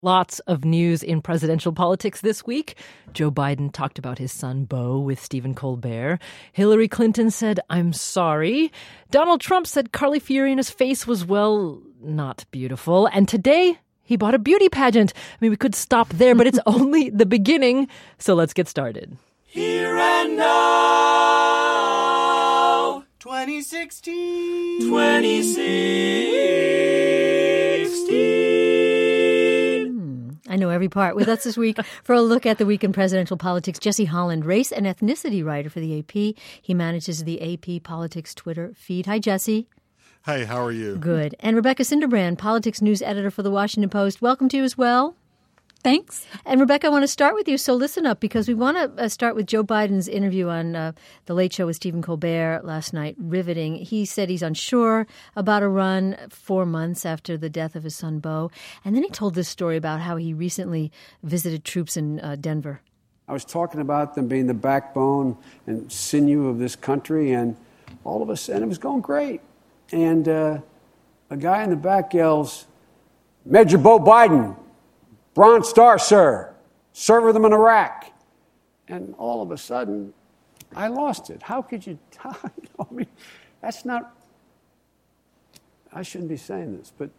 Lots of news in presidential politics this week. Joe Biden talked about his son, Beau, with Stephen Colbert. Hillary Clinton said, "I'm sorry." Donald Trump said Carly Fiorina's face was, well, not beautiful. And today, he bought a beauty pageant. I mean, we could stop there, but it's only the beginning. So let's get started. Here and now, 2016. I know every part. With us this week for a look at the week in presidential politics, Jesse Holland, race and ethnicity writer for the AP. He manages the AP Politics Twitter feed. Hi, Jesse. Hi, how are you? Good. And Rebecca Cinderbrand, politics news editor for the Washington Post. Welcome to you as well. Thanks. And Rebecca, I want to start with you. So listen up, because we want to start with Joe Biden's interview on The Late Show with Stephen Colbert last night. Riveting. He said he's unsure about a run 4 months after the death of his son, Beau. And then he told this story about how he recently visited troops in Denver. I was talking about them being the backbone and sinew of this country, and all of a sudden it was going great. And a guy in the back yells, "Major Beau Biden, Bronze Star, sir. Served with them in Iraq." And all of a sudden, I lost it. How could you I mean, that's not... I shouldn't be saying this, but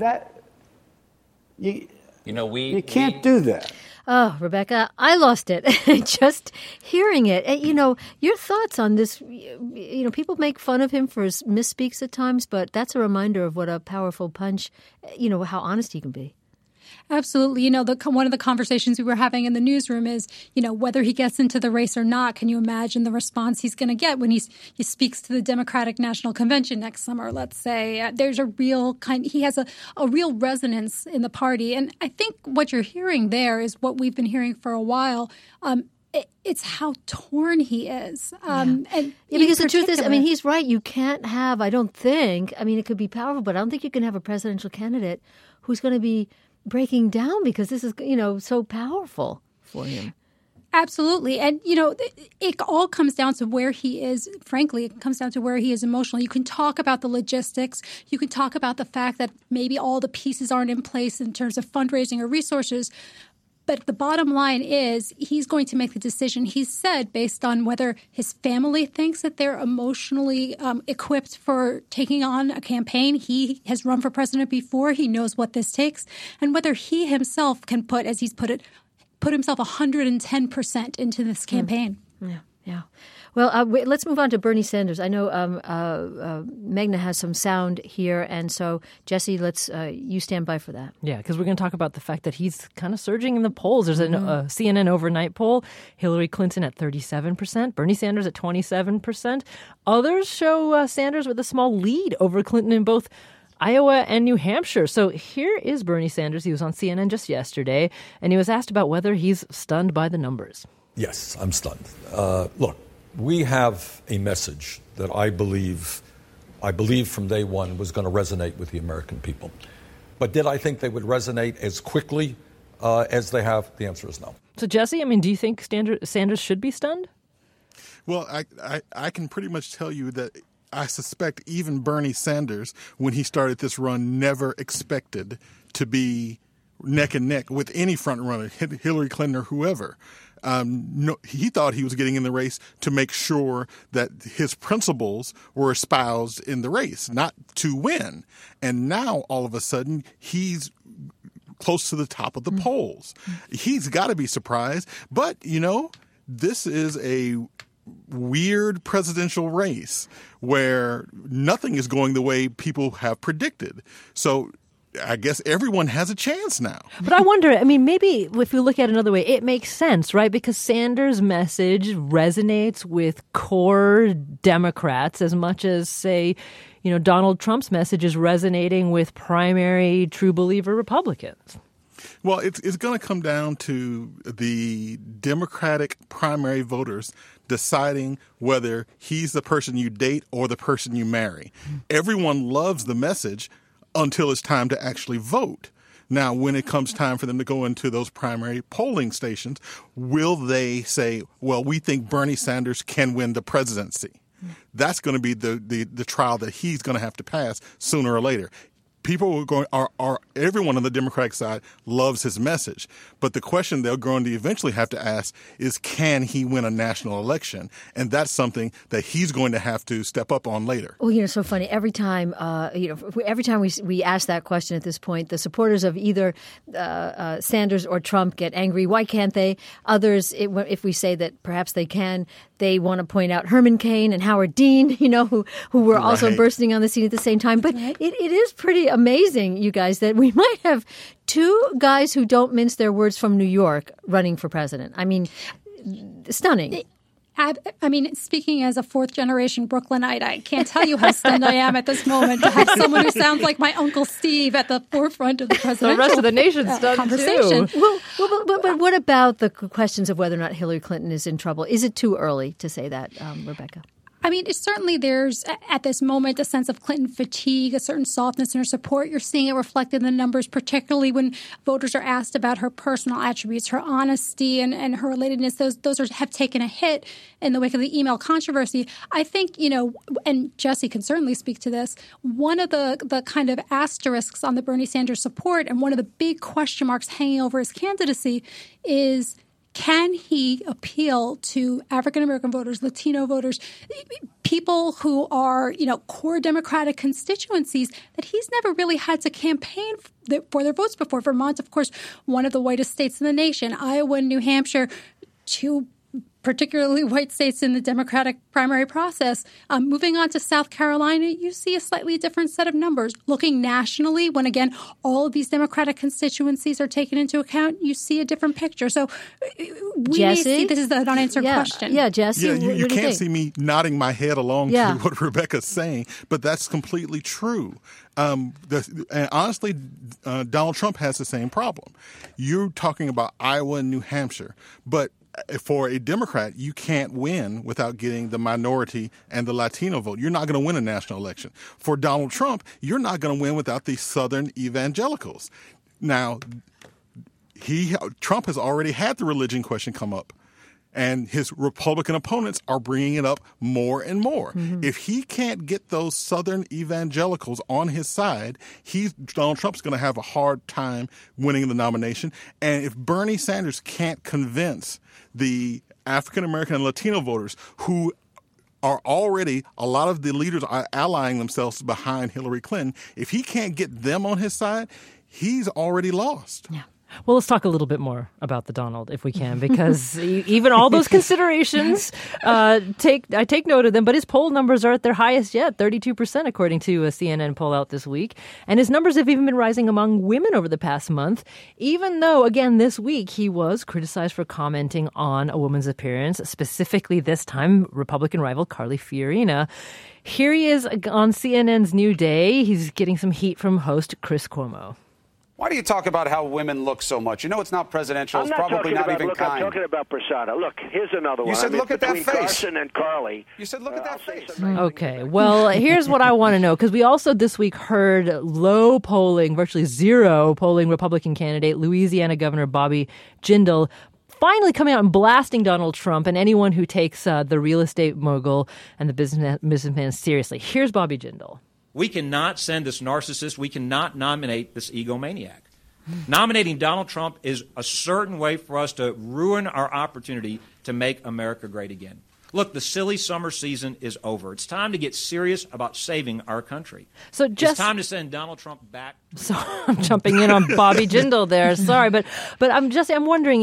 you can't do that. Oh, Rebecca, I lost it just hearing it. And, your thoughts on this, people make fun of him for his misspeaks at times, but that's a reminder of what a powerful punch, how honest he can be. Absolutely. One of the conversations we were having in the newsroom is, whether he gets into the race or not, can you imagine the response he's going to get when he speaks to the Democratic National Convention next summer, let's say? There's he has a real resonance in the party. And I think what you're hearing there is what we've been hearing for a while. It's how torn he is. Because the truth is, he's right. You can't have, I don't think, it could be powerful, but I don't think you can have a presidential candidate who's going to be breaking down because this is, so powerful for him. Absolutely. And, it all comes down to where he is. Frankly, it comes down to where he is emotionally. You can talk about the logistics. You can talk about the fact that maybe all the pieces aren't in place in terms of fundraising or resources. But the bottom line is he's going to make the decision, he's said, based on whether his family thinks that they're emotionally equipped for taking on a campaign. He has run for president before. He knows what this takes. And whether he himself can put, as he's put himself 110% into this campaign. Yeah. Well, let's move on to Bernie Sanders. I know Meghna has some sound here, and so Jesse, you stand by for that. Yeah, because we're going to talk about the fact that he's kind of surging in the polls. There's a CNN overnight poll: Hillary Clinton at 37%, Bernie Sanders at 27%. Others show Sanders with a small lead over Clinton in both Iowa and New Hampshire. So here is Bernie Sanders. He was on CNN just yesterday, and he was asked about whether he's stunned by the numbers. Yes, I'm stunned. Look, we have a message that I believe from day one was going to resonate with the American people. But did I think they would resonate as quickly as they have? The answer is no. So, Jesse, do you think Sanders should be stunned? Well, I can pretty much tell you that I suspect even Bernie Sanders, when he started this run, never expected to be neck and neck with any front runner, Hillary Clinton or whoever. No, he thought he was getting in the race to make sure that his principles were espoused in the race, not to win. And now, all of a sudden, he's close to the top of the polls. He's got to be surprised. But, this is a weird presidential race where nothing is going the way people have predicted. So I guess everyone has a chance now. But I wonder, maybe if you look at it another way, it makes sense, right? Because Sanders' message resonates with core Democrats as much as, say, Donald Trump's message is resonating with primary true believer Republicans. Well, it's going to come down to the Democratic primary voters deciding whether he's the person you date or the person you marry. Everyone loves the message until it's time to actually vote. Now, when it comes time for them to go into those primary polling stations, will they say, well, we think Bernie Sanders can win the presidency? That's going to be the trial that he's going to have to pass sooner or later. people are everyone on the Democratic side loves his message. But the question they're going to eventually have to ask is, can he win a national election? And that's something that he's going to have to step up on later. Well, so funny. Every time, every time we ask that question at this point, the supporters of either Sanders or Trump get angry. Why can't they? Others, if we say that perhaps they can, they want to point out Herman Cain and Howard Dean, who were also bursting on the scene at the same time. But it is pretty amazing, you guys, that we might have two guys who don't mince their words from New York running for president. I mean, stunning. I mean, speaking as a fourth-generation Brooklynite, I can't tell you how stunned I am at this moment to have someone who sounds like my Uncle Steve at the forefront of the presidential the rest of the nation's stunned conversation. Too. But what about the questions of whether or not Hillary Clinton is in trouble? Is it too early to say that, Rebecca? I mean, certainly there's, at this moment, a sense of Clinton fatigue, a certain softness in her support. You're seeing it reflected in the numbers, particularly when voters are asked about her personal attributes, her honesty and her relatedness. Those have taken a hit in the wake of the email controversy. I think, and Jesse can certainly speak to this, one of the kind of asterisks on the Bernie Sanders support and one of the big question marks hanging over his candidacy is, can he appeal to African-American voters, Latino voters, people who are, core Democratic constituencies that he's never really had to campaign for their votes before? Vermont, of course, one of the whitest states in the nation. Iowa and New Hampshire, two particularly white states in the Democratic primary process. Moving on to South Carolina, you see a slightly different set of numbers. Looking nationally, when, again, all of these Democratic constituencies are taken into account, you see a different picture. So we may see this is an unanswered question. Yeah, Jesse. Yeah, you can't think? see me nodding my head along to what Rebecca's saying, but that's completely true. And honestly, Donald Trump has the same problem. You're talking about Iowa and New Hampshire, but for a Democrat, you can't win without getting the minority and the Latino vote. You're not going to win a national election. For Donald Trump, you're not going to win without the Southern evangelicals. Now, Trump has already had the religion question come up, and his Republican opponents are bringing it up more and more. Mm-hmm. If he can't get those Southern evangelicals on his side, Donald Trump's going to have a hard time winning the nomination. And if Bernie Sanders can't convince the African-American and Latino voters who are already, a lot of the leaders are allying themselves behind Hillary Clinton, if he can't get them on his side, he's already lost. Yeah. Well, let's talk a little bit more about the Donald, if we can, because even all those considerations, I take note of them. But his poll numbers are at their highest yet, 32%, according to a CNN poll out this week. And his numbers have even been rising among women over the past month, even though, again, this week he was criticized for commenting on a woman's appearance, specifically this time Republican rival Carly Fiorina. Here he is on CNN's New Day. He's getting some heat from host Chris Cuomo. Why do you talk about how women look so much? You know it's not presidential. It's probably not even kind. I'm talking about persona. Look, here's another one. You said look at that face. Carson and Carly. You said look at that face. Okay. Well, here's what I want to know, because we also this week heard low polling, virtually zero polling Republican candidate, Louisiana Governor Bobby Jindal, finally coming out and blasting Donald Trump and anyone who takes the real estate mogul and the businessman seriously. Here's Bobby Jindal. We cannot send this narcissist. We cannot nominate this egomaniac. Nominating Donald Trump is a certain way for us to ruin our opportunity to make America great again. Look, the silly summer season is over. It's time to get serious about saving our country. So it's time to send Donald Trump back. So I'm jumping in on Bobby Jindal there. Sorry, but I'm wondering,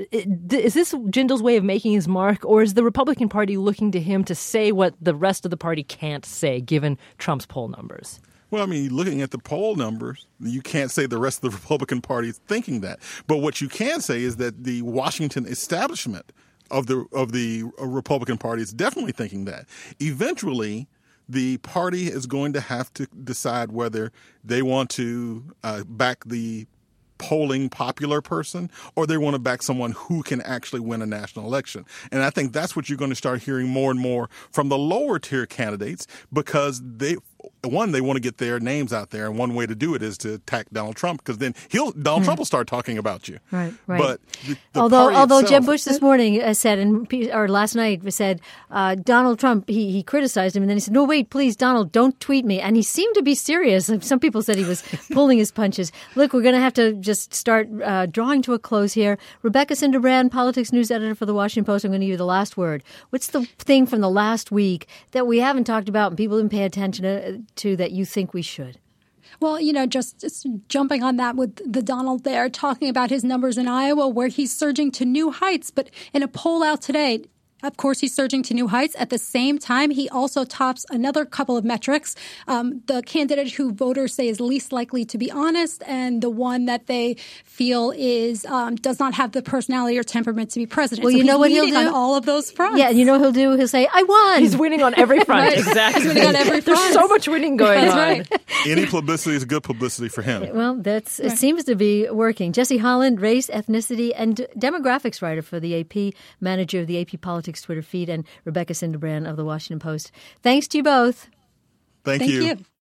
is this Jindal's way of making his mark, or is the Republican Party looking to him to say what the rest of the party can't say, given Trump's poll numbers? Well, I mean, looking at the poll numbers, you can't say the rest of the Republican Party is thinking that. But what you can say is that the Washington establishment of the Republican Party is definitely thinking that. Eventually, the party is going to have to decide whether they want to back the polling popular person or they want to back someone who can actually win a national election. And I think that's what you're going to start hearing more and more from the lower tier candidates, because one, they want to get their names out there, and one way to do it is to attack Donald Trump, because then Donald Trump will start talking about you. Right. But although Jeb Bush this morning said, or last night said, Donald Trump, he criticized him, and then he said, no, wait, please, Donald, don't tweet me. And he seemed to be serious. Some people said he was pulling his punches. Look, we're going to have to just start drawing to a close here. Rebecca Cinderbrand, politics news editor for The Washington Post, I'm going to give you the last word. What's the thing from the last week that we haven't talked about and people didn't pay attention to that you think we should? Well, just jumping on that with the Donald there, talking about his numbers in Iowa, where he's surging to new heights. But in a poll out today, of course, he's surging to new heights. At the same time, he also tops another couple of metrics. The candidate who voters say is least likely to be honest, and the one that they feel is does not have the personality or temperament to be president. Well, so you know what he'll do? On all of those fronts. Yeah, you know what he'll do? He'll say, I won. He's winning on every front. Right. Exactly. He's winning on every front. There's so much winning going That's on. right. Any publicity is good publicity for him. Well, it seems to be working. Jesse Holland, race, ethnicity, and demographics writer for the AP, manager of the AP Politics Twitter feed, and Rebecca Cinderbrand of The Washington Post. Thanks to you both. Thank you.